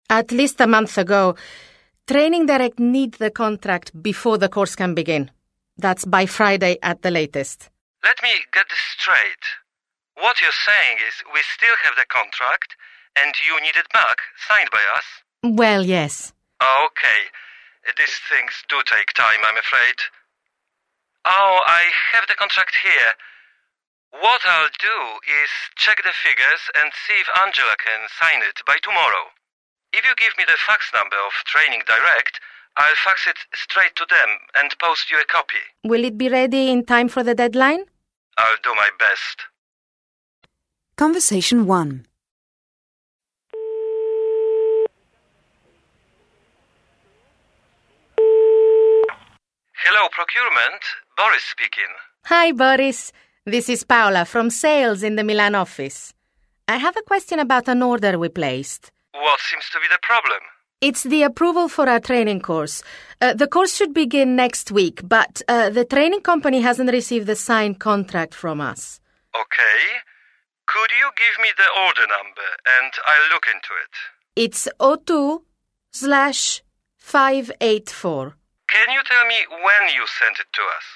At least a month ago. Training Direct need the contract before the course can begin. That's by Friday at the latest. Let me get this straight. What you're saying is we still have the contract and you need it back, signed by us? Well, yes. Okay. These things do take time, I'm afraid. Oh, I have the contract here. What I'll do is check the figures and see if Angela can sign it by tomorrow. If you give me the fax number of Training Direct, I'll fax it straight to them and post you a copy. Will it be ready in time for the deadline? I'll do my best. Conversation 1. Hello, procurement. Boris speaking. Hi, Boris. This is Paola from sales in the Milan office. I have a question about an order we placed. What seems to be the problem? It's the approval for our training course. The course should begin next week, but the training company hasn't received the signed contract from us. Okay. Could you give me the order number and I'll look into it? It's 02/584. Can you tell me when you sent it to us?